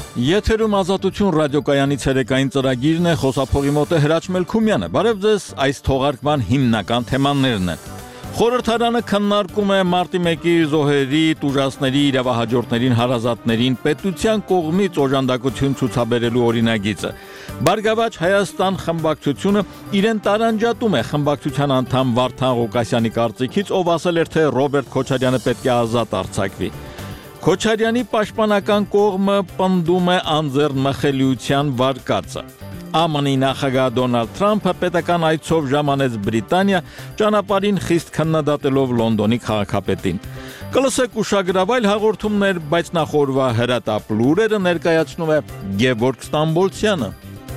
Եթերում ազատություն ռադիոկայանի ցերեկային ծրագիրն է, խոսափողի մոտ է Հրաչ Մելքումյանը։ Բարև ձեզ, այս թողարկման հիմնական թեմաներն են։ Խորհրդարանը քննարկում է մարտի 1-ի զոհերի, տուժածների, իրավահաջորդներին, հարազատներին պետության կողմից օժանդակություն ցուցաբերելու օրինագիծը։ Բարգավաճ Հայաստան խմբակցությունը իրեն տարանջատում է խմբակցության անդամ Վարդան Ղուկասյանի կարծիքից, ով ասել էր, թե Ռոբերտ Քոչարյանը պետք է ազատ արձակվի։ Քոչարյանի պաշտպանական կողմը պնդում է անձեռնմխելիության վարկածը։ ԱՄՆ-ի նախագահ Դոնալդ Թրամփը պետական այցով ժամանեց Բրիտանիա, ճանապարհին խիստ քննադատելով Լոնդոնի քաղաքապետին։ Կլսեք ուշագրավ այլ հաղորդումներ, բայց նախ օրվա հրատապ լուրերը ներկայացնում է Գևորգ Ստամբոլցյանը։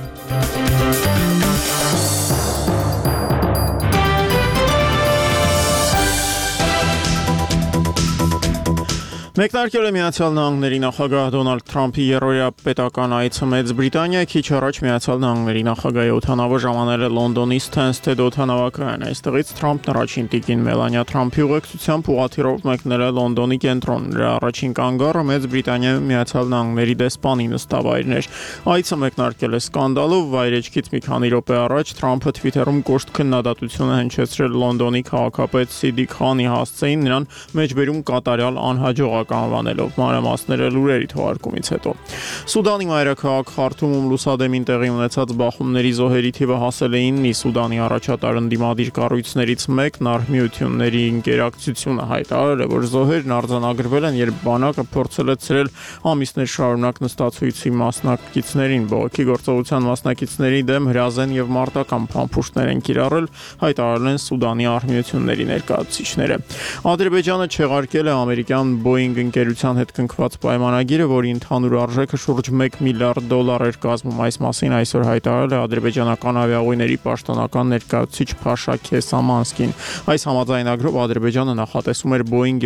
Մեկնարկել է Միացյալ Նահանգների նախագահ Դոնալդ Թրամփի երրորդյա պետական այցը Մեծ Բրիտանիա, քիչ առաջ Միացյալ Նահանգների նախագահի օդանավը ժամանել է Լոնդոնի Stansted օդանավակայան։ Այստեղից Թրամփն առաջին տիկին Մելանիա Թրամփի ուղեկցությամբ ուղղաթիռով մեկնել է Լոնդոնի կենտրոն։ Նրա առաջին կանգառը Մեծ Բրիտանիայում Միացյալ Նահանգների դեսպանի նստավայրն էր։ Այցը մեկնարկել է սկանդալով, վայրեջքից մի քանի րոպե առաջ Թրամփը Twitter-ում կոշտ քննադատություն է հնչեցրել Լոնդոնի քաղաքապետ Սիդիկ Խանի հասցեին, նրան մեջբերում կատարյալ անհաջող անվանելով մանրամասները լուրերի թողարկումից հետո։ Սուդանի մայրաքաղաք Խարթումում լուսադեմին տեղի ունեցած բախումների զոհերի թիվը հասել է 9-ի։ Սուդանի առաջատար ընդդիմադիր կառույցներից մեկն Արհմիությունների ինկերակցությունը հայտարարել է, որ զոհերն արձանագրվել են, երբ բանակը փորձել է ցրել ամիսներ շարունակ նստացույցի մասնակիցներին։ Բողոքի գործողության մասնակիցների դեմ հրազեն եւ մարտական փամփուշտներ են կիրառել, հայտարարել են Սուդանի Արհմիությունների ներկայացուցիչները։ Ադրբեջանը չեղարկել է ամերիկյան Boeing ընկերության հետ կնքված պայմանագիրը, որի ընդհանուր արժեքը շուրջ $1 միլիարդ էր կազմում։ Այս մասին այսօր հայտարարել է ադրբեջանական ավիաուղիների պաշտոնական ներկայացուցիչ Փաշա Քեսամանսկին։ Այս համաձայնագրով Ադրբեջանը նախատեսում էր Boeing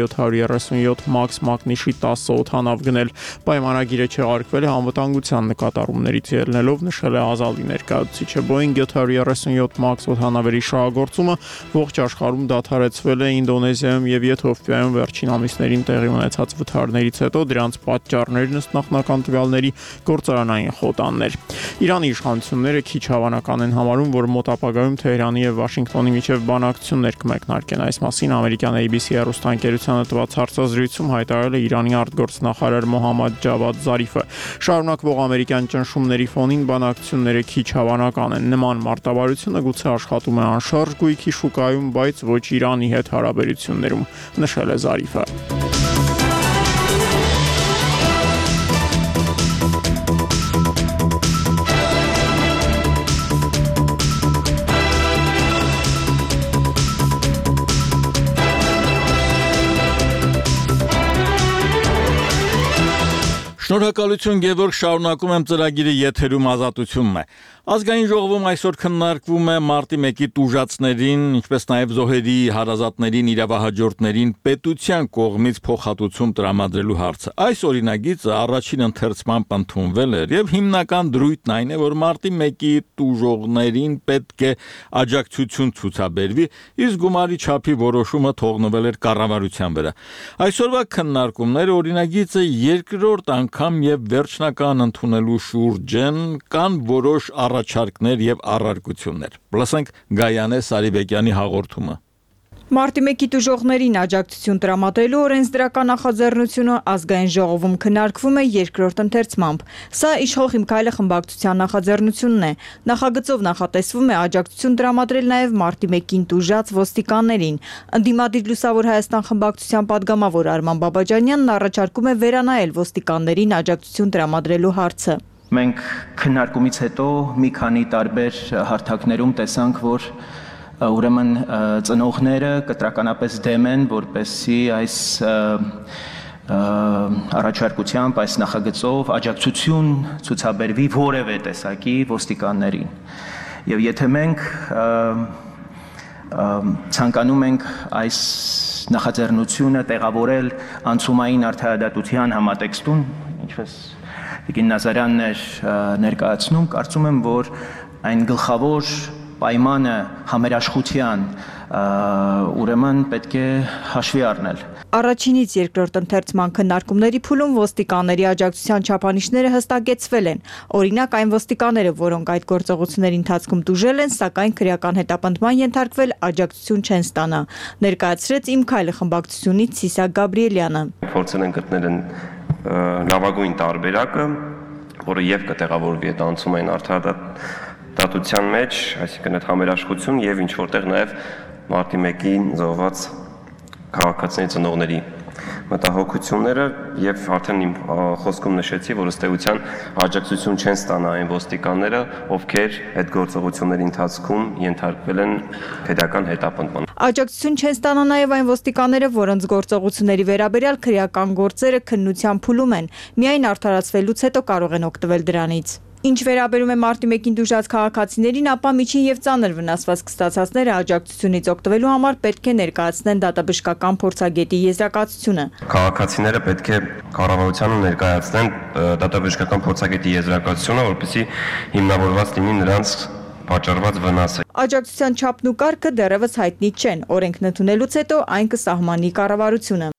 737 MAX մակնիշի 10 օդանավ գնել։ Պայմանագիրը չեղարկվել է անվտանգության նկատառումներից ելնելով, նշել է Ազալի ներկայացուցիչը։ Boeing 737 MAX օդանավերի շահագործումը ողջ աշխարհում դադարեցվել է Ինդոնեզիայում եւ Եթովպիայում վերջին ամիսներին տեղի ունեցած վթարներից հետո, դրանց պատճառներն ըստ նախնական տվյալների գործարանային խոտաններ։ Իրանի իշխանությունները քիչ հավանական են համարում, որ մոտ ապագայում Թեհրանի եւ Վաշինգտոնի միջև բանակցություններ կմեկնարկեն։ Այս մասին ամերիկյան ABC հեռուստաընկերությանը տված հարցազրույցում հայտարարել է Իրանի արտգործնախարար Մոհամմադ Ջավադ Զարիֆը։ Շարունակվող ամերիկյան ճնշումների ֆոնին բանակցությունները քիչ հավանական են։ Նման մարտավարությունը գուցե աշխատում է անշարժ գույքի շուկայում, բայց ոչ Իրանի հետ հարաբերություններում, նշել է Զարիֆը։ Շնորհակալություն Գևորգ, շարունակում եմ ծրագիրը եթերում ազատությունն է։ Ազգային ժողովում այսօր քննարկվում է մարտի 1-ի տուժածներին, ինչպես նաև զոհերի, հարազատներին, իրավահաջորդներին պետության կողմից փոխհատուցում տրամադրելու հարցը։ Այս օրինագիծը առաջին ընթերցմամբ ընդունվել էր եւ հիմնական դրույթն այն է, որ մարտի 1-ի տուժողներին պետք է աջակցություն ցուցաբերվի, իսկ գումարի չափի որոշումը թողնվել էր կառավարության վրա։ Այսօրվա քննարկումները օրինագիծը երկրորդ անգամ եւ վերջնական ընդունելու շուրջ են, կան որոշ առաջարկներ եւ առարկություններ։ Լսենք Գայանե Սարիբեկյանի հաղորդումը։ Մարտի 1-ի տուժողներին աջակցություն տրամադրելու օրենսդրական նախաձեռնությունը ազգային ժողովում քննարկվում է երկրորդ ընթերցմամբ։ Սա Իշխող Հիմքայլը խմբակցության նախաձեռնությունն է։ Նախագծով նախատեսվում է աջակցություն տրամադրել նաև մարտի 1-ին տուժած ոստիկաններին։ Ընդդիմադիր Լուսավոր Հայաստան խմբակցության падգամավոր Արման Բաբաջանյանն առաջարկում է վերանայել ոստիկաններին աջակցություն տրամադրելու հարցը։ Մենք քննարկումից հետո մի քանի տարբեր հարթակներում տեսանք, որ ուրեմն ծնողները կտրականապես դեմ են, որպեսզի այս առաջարկությամբ, այս նախագծով աջակցություն ցուցաբերվի որևէ տեսակի ոստիկաններին։ Եվ եթե մենք ցանկանում ենք այս նախաձեռնությունը տեղավորել անցումային արդարադատության համատեքստում, ինչպես Տիկին Նազարյանն էր ներկայացնում, կարծում եմ, որ այն գլխավոր պայմանը համերաշխության ուրեմն պետք է հաշվի առնել։ Առաջինից երկրորդ ընթերցման քննարկումների փուլում ոստիկանների աջակցության չափանիշները հստակեցվել են։ Օրինակ այն ոստիկանները, որոնք այդ գործողությունների ընթացքում տուժել են, սակայն քրեական հետապնդման ենթարկվել, աջակցություն չեն ստանա, ներկայացրեց Իմ քայլը խմբակցությունից Սիսակ Գաբրիելյանը։ Փորձել են գտնել լավագույն տարբերակը, որը եւ կտեղավորվի այդ անցումային արդարադատության մեջ, այսինքն այդ համերաշխություն եւ ինչ որտեղ նաեւ մարտի 1-ին զոհված քաղաքացիների ծնողների մտահոգությունները եւ արդեն իմ խոսքում նշեցի, որ ըստ էության աջակցություն չեն ստանա այն ոստիկանները, ովքեր այդ գործողությունների ընթացքում ենթարկվել են քրեական հետապնդման։ Աջակցություն չեն ստանա նաև այն ոստիկանները, որոնց գործողությունների վերաբերյալ քրեական գործերը քննության փուլում են, միայն արդարացվելուց հետո կարող են օգտվել դրանից։ Ինչ վերաբերում է մարտի 1-ին տուժած քաղաքացիներին, ապա միջին եւ ծանր վնասվածք ստացածները աջակցությունից օգտվելու համար պետք է ներկայացնեն դատաբժշկական փորձագետի եզրակացությունը։ Քաղաքացիները պետք է կառավարությանը ներկայացնեն դատաբժշկական փորձագետի եզրակացությունը, որպեսզի հիմնավորված լինի նրանց պատճառված վնասը։ Աջակցության չափն ու կարգը դեռևս հայտնի չեն, օրենքն ընդունելուց հետո այն կսահմանի կառավարությունը։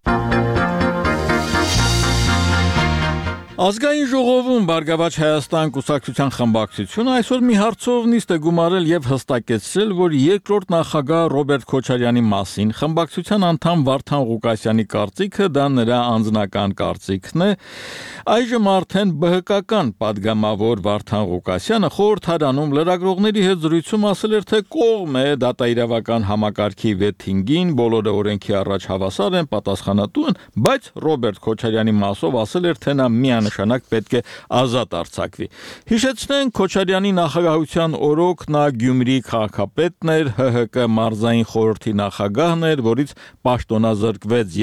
Ազգային ժողովում Բարգավաճ Հայաստան կուսակցության խմբակցությունը այսօր մի հարցով նիստ է գումարել եւ հստակեցրել, որ երկրորդ նախագահ Ռոբերտ Քոչարյանի մասին խմբակցության անդամ Վարդան Ղուկասյանի կարծիքը դա նրա անձնական կարծիքն է։ Այժմ արդեն ԲՀԿ-ական падգամավոր Վարդան Ղուկասյանը խորհրդարանում լրագրողների հետ զրույցում ասել էր, թե կողմ է դատաիրավական համակարգի վեթինգին, բոլորը օրենքի առաջ հավասար են, պատասխանատու են, բայց Ռոբերտ Քոչարյանի մասով ասել էր, թե նա միանշանակ պետք է ազատ արձակվի։ Հիշեցնենք, Քոչարյանի նախագահության օրոք նա Գյումրի քաղաքապետն էր, ՀՀԿ մարզային խորհրդի նախագահն էր, որից պաշտոնազրկվեց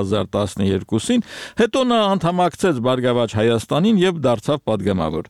2012-ին, հետո նա անդամակցեց Բարգավաճ Հայաստանին եւ դարձավ падգամավոր։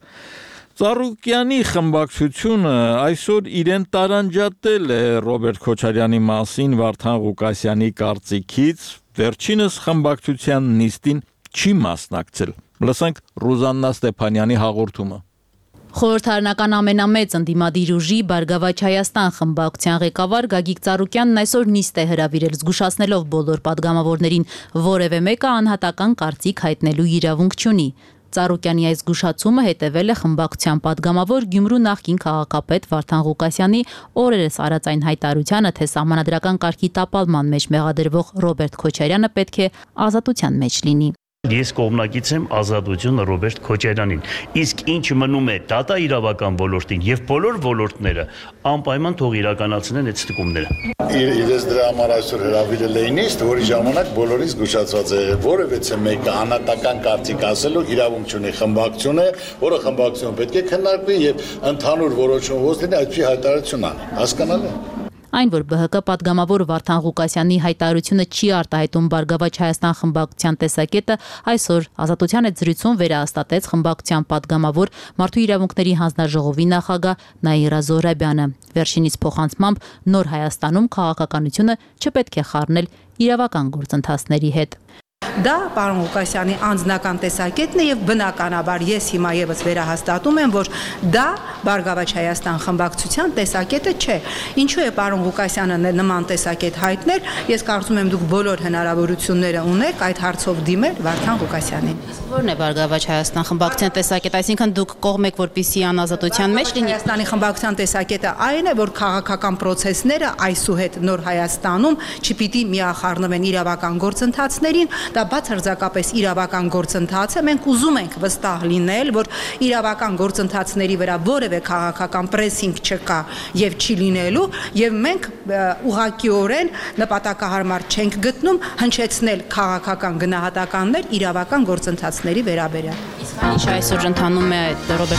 Ծառուկյանի խմբակցությունը այսօր իրեն տարանջատել է Ռոբերտ Քոչարյանի մասին Վարդան Ղուկասյանի կարծիքից, վերջինս խմբակցության նիստին չի մասնակցել։ Լսենք Ռուզաննա Ստեփանյանի հաղորդումը։ Խորհրդարանական ամենամեծ ընդդիմադիր ուժի Բարգավաճ Հայաստան խմբակցության ղեկավար Գագիկ Ծառուկյանն այսօր նիստ է հրավիրել, զգուշացնելով բոլոր падգամավորներին, որևէ մեկը անհատական կարծիք հայտնելու իրավունք չունի։ Ծառուկյանի այս զգուշացումը հետևել է խմբակցության падգամավոր Գյումրու նախկին քաղաքապետ Վարդան Ղուկասյանի օրերս արած այն հայտարարությանը, թե սահմանադրական կարգի տապալման մեջ մեղադրվող Ռոբերտ Քոչարյանը պետք է ազատության մեջ լինի։ Ես կողմնակից եմ ազատությունը Ռոբերտ Քոչարյանին, իսկ ինչ մնում է դատաիրավական ոլորտին եւ բոլոր ոլորտները անպայման թող իրականացնեն այդ ստուգումները։ Իրենց դրա համար այսօր հրավիրել էին նիստ, որի ժամանակ բոլորից զգուշացված է, որևէ մեկը անհատական կարծիք ասելու իրավունք չունի, խմբակցություն է, որը խմբակցություն պետք է քննարկվի եւ ընդհանուր որոշում ոնց լինի, այդպիսի հայտարարություն անի։ Հասկանալի է։ Այն, որ ԲՀԿ падգամավոր Վարդան Ղուկասյանի հայտարարությունը չի արտահայտում Բարգավաճ Հայաստան խմբակցության տեսակետը, այսօր Ազատության հետ զրույցում վերահաստատեց խմբակցության падգամավոր Մարդու իրավունքների հանձնաժողովի նախագահ Նաիրա Զոհրաբյանը։ Վերջինիս փոխանցմամբ նոր Հայաստանում քաղաքականությունը չպետք է խառնել իրավական գործընթացների հետ։ Դա պարոն Ղուկասյանի անձնական տեսակետն է եւ բնականաբար ես հիմա եւս վերահաստատում եմ, որ դա Բարգավաճ Հայաստան խմբակցության տեսակետը չէ։ Ինչու է պարոն Ղուկասյանը նման տեսակետ հայտնել, ես կարծում եմ դուք բոլոր հնարավորությունները ունեք այդ հարցով դիմել Վարդան Ղուկասյանին։ Որն է Բարգավաճ Հայաստան խմբակցության տեսակետը, այսինքն դուք կողմ եք, որպեսզի անազատության մեջ լինի։ Հայաստանի խմբակցության տեսակետը այն է, որ քաղաքական process-ները այսուհետ նոր Հայաստանում չպիտի միախառնվեն իրավական գործընթացներին, դա բացարձակապես իրավական գործընթաց է, մենք ուզում ենք վստահ լինել, որ իրավական գործընթացների վրա որևէ քաղաքական պրեսինգ չկա եւ չի լինելու, եւ մենք ուղղակիորեն նպատակահարմար չենք գտնում հնչեցնել քաղաքական գնահատականներ իրավական գործընթացների վերաբերյալ։ Իսկ ինչ այսօր ընթանում է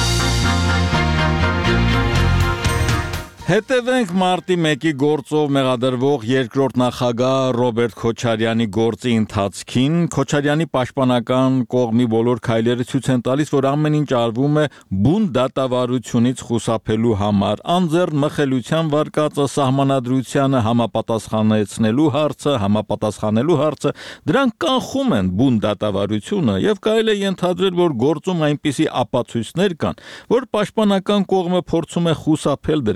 Ռոբերտ Հետևենք մարտի 1-ի գործով մեղադրվող երկրորդ նախագահ Ռոբերտ Քոչարյանի գործի ընթացքին։ Քոչարյանի պաշտպանական կողմի բոլոր քայլերը ցույց են տալիս, որ ամեն ինչ արվում է բուն դատավարությունից խուսափելու համար։ Անձեռն մխելիության վարկածը, սահմանադրությանը համապատասխանելու հարցը, դրանք կանխում են բուն դատավարությունը եւ կարելի է ենթադրել, որ գործում այնպիսի ապացույցներ կան, որ պաշտպանական կողմը փորձում է խուսափել դրանցից։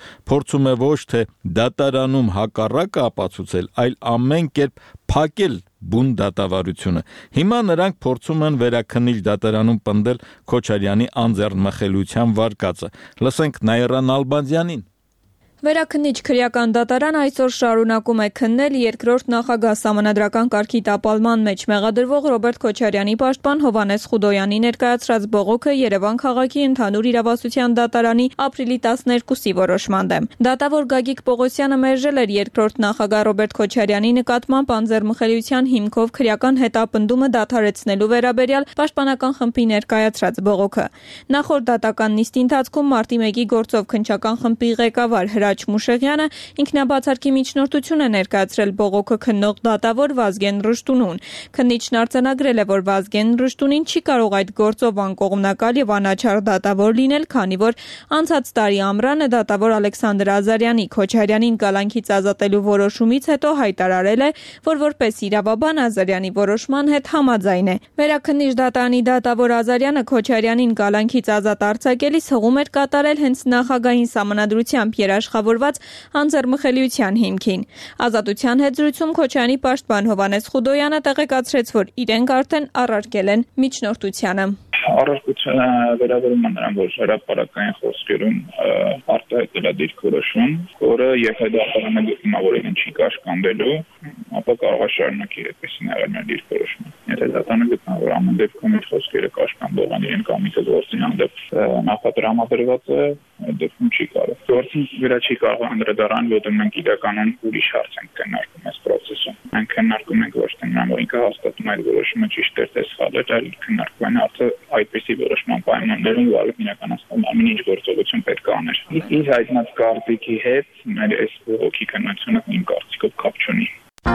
փորձում է ոչ թե դատարանում հակառակը ապացուցել, այլ ամեն կերպ փակել բուն դատավարությունը։ Հիմա նրանք փորձում են վերաքննիչ դատարանում պնդել Քոչարյանի անձեռնմխելիության վարկածը։ Լսենք Նաիրա Նալբանդյանին։ Վերաքննիչ քրեական դատարան այսօր շարունակում է քննել երկրորդ նախագահ Սահմանադրական կարգի տապալման մեջ մեղադրվող Ռոբերտ Քոչարյանի պաշտպան Հովհաննես Խուդոյանի ներկայացրած բողոքը Երևան քաղաքի ընդհանուր իրավասության դատարանի ապրիլի 12-ի որոշման դեմ։ Դատավոր Գագիկ Պողոսյանը մերժել էր երկրորդ նախագահ Ռոբերտ Քոչարյանի նկատմամբ անձեռնմխելիության հիմքով քրեական հետապնդումը դադարեցնելու վերաբերյալ պաշտպանական խմբի ներկայացրած բողոքը։ Նախորդ դատական նիստի ընթացքում մարտի 1-ի գործով քննչական խմբի ղեկավար Հրաչ Մուշեղյանը ինքնաբացարկի միջնորդություն է ներկայացրել բողոքը քննող դատավոր Վազգեն Ռշտունուն։ Քննիչն արձանագրել է, որ Վազգեն Ռշտունին չի կարող այդ գործով անկողմնակալ եւ անաչառ դատավոր լինել, քանի որ անցած տարի ամռանը դատավոր Ալեքսանդր Ազարյանի Քոչարյանին կալանքից ազատելու որոշումից հետո հայտարարել է, որ որպես իրավաբան Ազարյանի որոշման հետ համաձայն է։ Վերաքննիչ դատարանի դատավոր Ազարյանը Քոչարյանին կալանքից ազատ արձակելիս հղում էր կատարել հենց նախագահին սահմանադրությամբ երաշխավորված անձեռնմխելիության հիմքին։ Ազատության հետ զրույցում Քոչարյանի պաշտպան Հովհաննես Խուդոյանը տեղեկացրեց, որ իրենք արդեն առարկել են միջնորդությանը։ Առարկությունը վերաբերում է նրան, որ հրապարակային խոսքերում արտահայտել է դիրքորոշում, որը եթե դատարանը գտնում է, որ իրեն չի կաշկանդելու, ապա կարող է շարունակի այդպեսին եղել մեր դիրքորոշումը։ Եթե դատարանը գտնա, որ ամեն դեպքում իր խոսքերը կաշկանդող են, իրեն կամ իհարկե գործի հանդեպ նախատրամադրված է, այդ դեպքում չի կարող։ Գործի վրա չի կարող անդրադառնալ, որտեղ մենք իրականում ուրիշ հարց ենք քննարկում այս process-ում։ Մենք քննարկում ենք ոչ թե նրան, որ ինքը հաստատում է այդ որոշումը ճիշտ է թե սխալ է, այլ քննարկում են հարցը այդպիսի որոշման պայմաններում, որ իրականացնել ամեն ինչ գործողություն պետք է աներ։ Իր հայտնած կարծիքի հետ մեր այս բողոքի քննությունը իմ կարծիքով կապ չունի։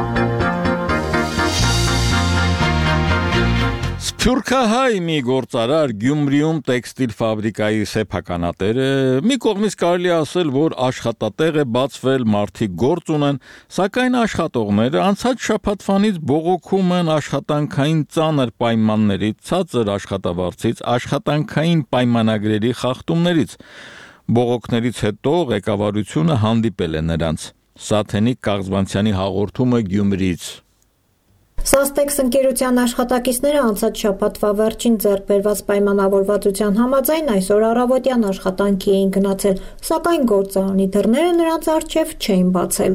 Սփյուռքահայ մի գործարար Գյումրիում տեքստիլ ֆաբրիկայի սեփականատեր է։ Մի կողմից կարելի ասել, որ աշխատատեղ է բացվել, մարդիկ գործ ունեն, սակայն աշխատողները անցած շաբաթվանից բողոքում են աշխատանքային ծանր պայմաններից, ցածր աշխատավարձից, աշխատանքային պայմանագրերի խախտումներից։ Բողոքներից հետո ղեկավարությունը հանդիպել է նրանց։ Սաթենիկ Կաղզվանցյանի հաղորդումը Գյումրիից։ Սաստեքս ընկերության աշխատակիցները անցած շաբաթվա վերջին ձեռք բերված պայմանավորվածության համաձայն այսօր առավոտյան աշխատանքի էին գնացել, սակայն գործարանի դռները նրանց առջև չէին բացել։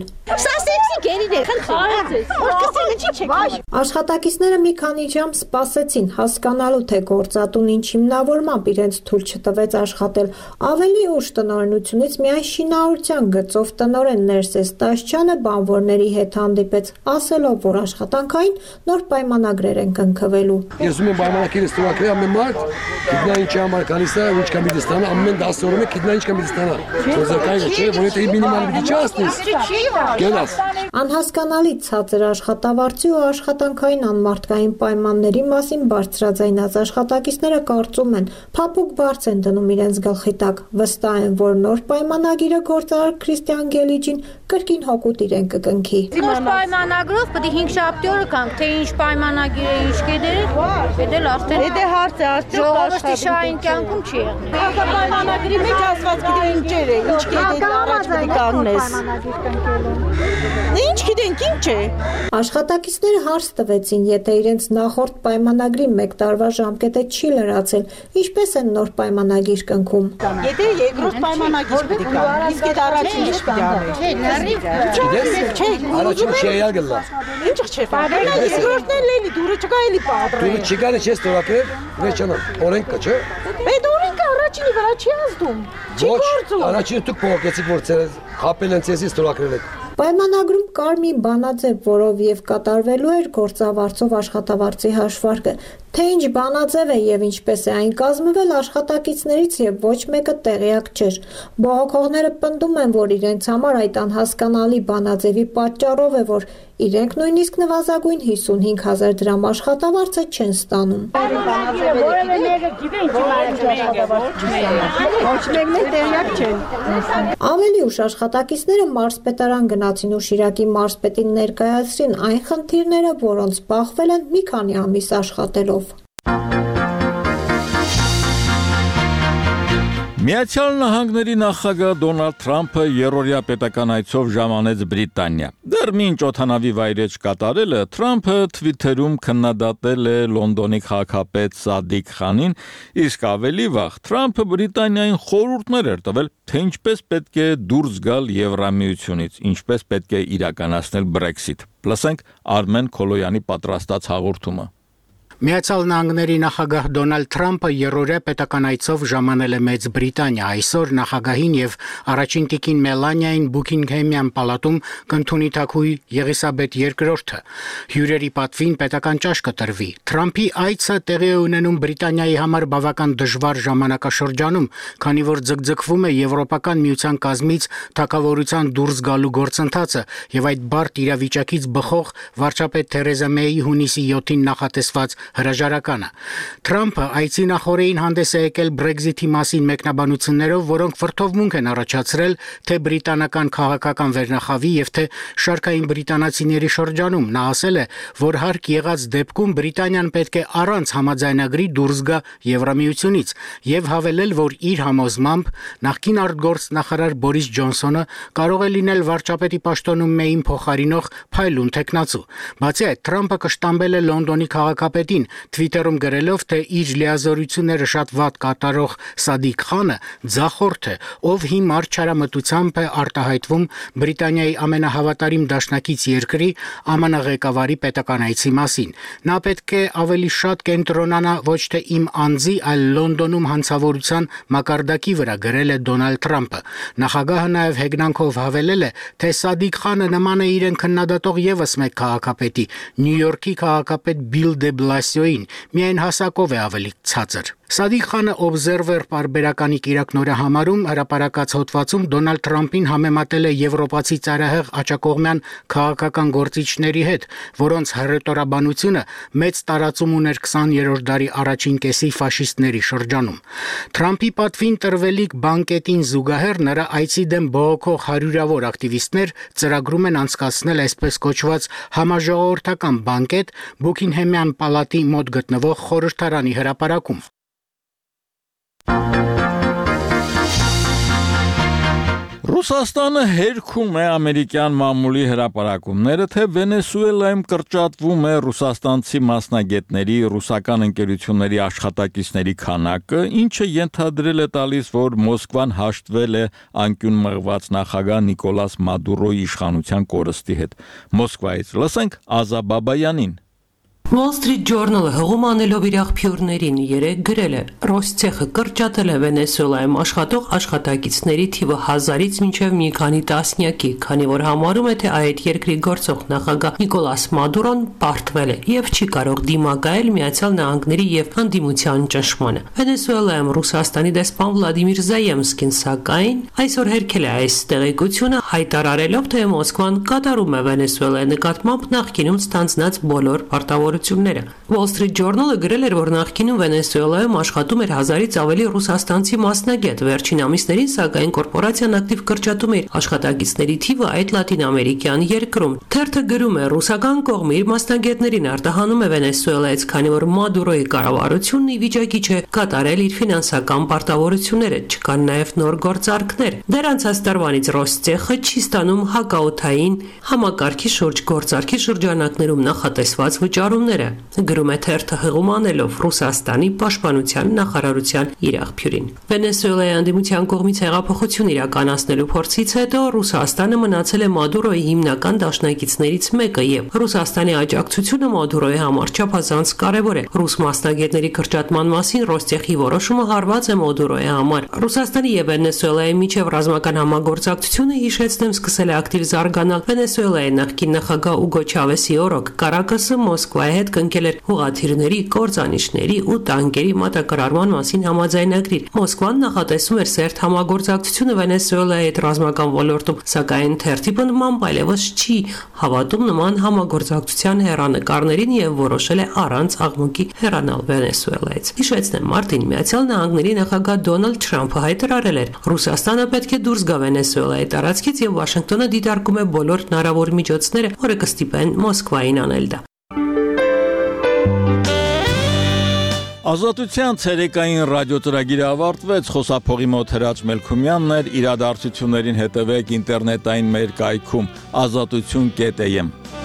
Աշխատակիցները մի քանի ժամ սպասեցին, հասկանալու թե գործատուն ինչ հիմնավորմամբ իրենց թույլ չտվեց աշխատել։ Ավելի ուշ տնօրենությունից միայն շինարարության գծով տնօրեն Ներսես Տաշչյանը բանվորների հետ հանդիպեց, ասելով, որ աշխատանքային նոր պայմանագրեր են կնքվելու։ Ես ուզում եմ պայմանագրերը ստորագրել ամեն մարդ, գիտնա ինչի համար գալիս է, ինչ կամ դստանա, ամեն 10 օրը գիտնա ինչ կամ դստանա։ Ոզակայինը չէ, որ եթե մինիմալ պիտի չասնես։ Գնաս։ Անհասկանալի ցածր աշխատավարձի ու աշխատանքային անմարդկային պայմանների մասին բարձրաձայնած աշխատակիցները կարծում են, փափուկ բարձ են դնում իրենց գլխի տակ, վստահ են, որ նոր պայմանագիրը գործարար Քրիստիան Գելիջին կրկին հօգուտ իրեն կկնքի։ Նոր պայմանագրով պետք է 5 շաբթի օրը կանք, թե ինչ պայմանագիր է, ինչ կետեր, դա արդեն Դա հարց է, ժողովրդի շահային կյանքում չի եղել։ Հա պայմանագրի մեջ ասված գիտե ինչեր է, ինչ կետեր առաջ պետք է կանգնես։ Ինչ գիտենք, ինչ է։ Աշխատակիցները հարց տվեցին, եթե իրենց նախորդ պայմանագրի 1 տարվա ժամկետը չի լրացել, ինչպես են նոր պայմանագիր կնքում։ Եթե երկրորդ պայմանագիր պետք է կա, իսկ այդ առաջին ինչ պետք է անել։ Չէ, առաջին չի եղել գլա։ Ինչ չէ, պայմանագիր երկրորդն էլ էլի դուրը չկա էլի պատրը։ Դուրը չկա չէ ստորակրել, վերջանա, օրենքը չէ։ Այդ օրենքը առաջինի վրա չի ազդում։ Չի գործում։ Առաջինը դուք փոխեցիք, որ ցերես խապել են ցեսի ստորակրել եք։ Պայմանագրում կար մի բանաձև, որով եւ կատարվելու էր գործավարձով աշխատավարձի հաշվարկը, թե ինչ բանաձև է եւ ինչպես է այն կազմվել աշխատակիցներից եւ ոչ մեկը տեղյակ չէր։ Բողոքողները պնդում են, որ իրենց համար այդ անհասկանալի բանաձևի պատճառով է, որ իրենք նույնիսկ նվազագույն 55,000 դրամ աշխատավարձը չեն ստանում։ Որևէ մեկը գիտե ինչ ոչ մեկն է տեղյակ չեն։ Ավելի ուշ աշխատակիցները մարզպետարան գնացին ու Շիրակի մարզպետին ներկայացրին այն խնդիրները, որոնց բախվել են մի քանի ամիս աշխատելով։ Միացյալ Նահանգների նախագահ Դոնալդ Թրամփը երրորդյա պետական այցով ժամանեց Բրիտանիա։ Դեռ մինչ օդանավի վայրեջ կատարելը Թրամփը Twitter-ում քննադատել է Լոնդոնի քաղաքապետ Սադիկ Խանին, իսկ ավելի վաղ Թրամփը Բրիտանիային խորհուրդներ էր տվել, թե ինչպես պետք է դուրս գալ Եվրամիությունից, ինչպես պետք է իրականացնել Brexit։ Լսենք Արմեն Քոլոյանի պատրաստած հաղորդումը։ Միացյալ Նահանգների նախագահ Դոնալդ Թրամփը երրորդյա պետական այցով ժամանել է Մեծ Բրիտանիա։ Այսօր նախագահին եւ առաջին տիկին Մելանիային Բուքինգհեմյան պալատում կընդունի թագուհի Եղիսաբեթ II-ը։ Հյուրերի պատվին պետական ճաշ կտրվի։ Թրամփի այցը տեղի է ունենում Բրիտանիայի համար բավական դժվար ժամանակաշրջանում, քանի որ ձգձգվում է Եվրոպական միության կազմից թագավորության դուրս գալու գործընթացը եւ այդ բարդ իրավիճակից բխող վարչապետ Թերեզա Մեյի հունիսի 7-ին նախատեսված հրաժարականը։ Թրամփը այցի նախօրեին հանդես է եկել Brexit-ի մասին մեկնաբանություններով, որոնք վրդովմունք են առաջացրել թե բրիտանական քաղաքական վերնախավի եւ թե շարքային բրիտանացիների շրջանում։ Նա ասել է, որ հարկ եղած դեպքում Բրիտանիան պետք է առանց համաձայնագրի դուրս գա Եվրամիությունից եւ հավելել, որ իր համոզմամբ նախկին արտգործնախարար Բորիս Ջոնսոնը կարող է լինել վարչապետի պաշտոնում Մեյին փոխարինող փայլուն տեխնացու։ Բացի այդ, Թրամփը կշտամբել է Լոնդոնի քաղաքապետին Twitter-ում գրելով, թե իր լիազորությունները շատ վատ կատարող Սադիկ Խանը ձախորդ է, ով հիմար չարամտությամբ է արտահայտվում Բրիտանիայի ամենահավատարիմ դաշնակից երկրի ԱՄՆ ղեկավարի պետական այցի մասին։ Նա պետք է ավելի շատ կենտրոնանա ոչ թե իմ անձի, այլ Լոնդոնում հանցավորության մակարդակի վրա, գրել է Դոնալդ Թրամփը։ Նախագահը նաև հեգնանքով հավելել է, թե Սադիկ Խանը նման է իրեն քննադատող եւս մեկ քաղաքապետի, Նյու Յորքի քաղաքապետ Բիլ դե Բլասիոին, միայն հասակով է ավելի ցածր։ Սադիկ Խանը Observer պարբերականի կիրակնորը համարում հրապարակած հոդվածում Դոնալդ Թրամփին համեմատել է եվրոպացի ծայրահեղ աջակողմյան քաղաքական գործիչների հետ, որոնց հռետորաբանությունը մեծ տարածում ուներ 20-րդ դարի առաջին կեսի ֆաշիստների շրջանում։ Թրամփի պատվին տրվելիք բանկետին զուգահեռ նրա այցի դեմ բողոքող հարյուրավոր ակտիվիստներ ծրագրում են անցկացնել այսպես կոչված համաժողովրդական բանկետ Բուքինգհեմյան պալատի մոտ գտնվող խորհրդարանի հրապարակում։ Ռուսաստանը հերքում է ամերիկյան մամուլի հրապարակումները, թե Վենեսուելայում կրճատվում է ռուսաստանցի մասնագետների, ռուսական ընկերությունների աշխատակիցների քանակը, ինչը ենթադրել է տալիս, որ Մոսկվան հաշտվել է անկյուն մղված նախագահ Նիկոլաս Մադուրոյի իշխանության կորստի հետ։ Մոսկվայից լսենք Ազա Բաբայանին։ Wall Street Journal-ը հղում անելով իր աղբյուրներին երեկ գրել է. Ռոսցեխը կրճատել է Վենեսուելայում աշխատող աշխատակիցների թիվը 1000-ից մինչև մի քանի տասնյակի, քանի որ համարում է, թե այդ երկրի գործող նախագահ Նիկոլաս Մադուրոն պարտվել է եւ չի կարող դիմակայել Միացյալ Նահանգների եւ հանդիմության ճնշմանը։ Վենեսուելայում Ռուսաստանի դեսպան Վլադիմիր Զայեմսկին սակայն այսօր հերքել է այս տեղեկությունը, հայտարարելով, թե Մոսկվան կատարում է Վենեսուելայի նկատմամբ նախկինում ստանձնած բոլոր պարտավորությունները։ Wall Street Journal-ը գրել էր, որ նախկինում Վենեսուելայում աշխատում էր 1000-ից ավելի ռուսաստանցի մասնագետ, վերջին ամիսներին սակայն կորպորացիան ակտիվ կրճատում էր աշխատակիցների թիվը այդ լատինամերիկյան երկրում։ Թերթը գրում է. ռուսական կողմը իր մասնագետներին արտահանում է Վենեսուելայից, քանի որ Մադուրոյի կառավարությունն ի վիճակի չէ կատարել իր ֆինանսական պարտավորությունները, չկան նաև նոր գործարքներ։ Դեռ անցած տարվանից Ռոսցեխը չի ստանում հակաօդային համակարգի շուրջ գործարքի շրջանակներում նախատեսված վճարումները, գրում է թերթը հղում անելով Ռուսաստանի պաշտպանության նախարարության իր աղբյուրին։ Վենեսուելայի անդիմության կողմից հեղափոխություն իրականացնելու փորձից հետո Ռուսաստանը մնացել է Մադուրոյի հիմնական դաշնակիցներից մեկը եւ Ռուսաստանի աջակցությունը Մադուրոյի համար չափազանց կարեւոր է։ Ռուս մասնագետների կրճատման մասին Ռոստեխի որոշումը հարված է Մադուրոյի համար։ Ռուսաստանի եւ Վենեսուելայի միջև ռազմական համագործակցությունը հիշեցնեմ սկսել է ակտիվ զարգանալ Վենեսուելայի նախկին նախագահ Ուգո Չավեսի օրոք Կարակասը Մոսկվայի հետ կնքել էր ուղղաթիռների, կործանիչների ու տանկերի մատակարարման մասին համաձայնագրիր։ Մոսկվան նախատեսում էր սերտ համագործակցությունը Վենեսուելայի հետ ռազմական ոլորտում, սակայն թերթի բնմամբ այլևս չի հավատում նման համագործակցության հեռանկարներին եւ որոշել է առանց աղմուկի հեռանալ Վենեսուելայից։ Հիշեցնեմ, մարտին Միացյալ Նահանգների նախագահ Դոնալդ Թրամփը հայտարարել էր. Ռուսաստանը պետք է դուրս գա Վենեսուելայի տարածքից եւ Վաշինգտոնը դիտարկում է բոլոր հնարավոր միջոցները, որը կստիպեն Մոսկվային անել դա։ Ազատության ցերեկային ռադիոծրագիրը ավարտվեց, խոսափողի մոտ Հրաչ Մելքումյանն էր, իրադարձություններին հետևեք ինտերնետային մեր կայքում azatutun.am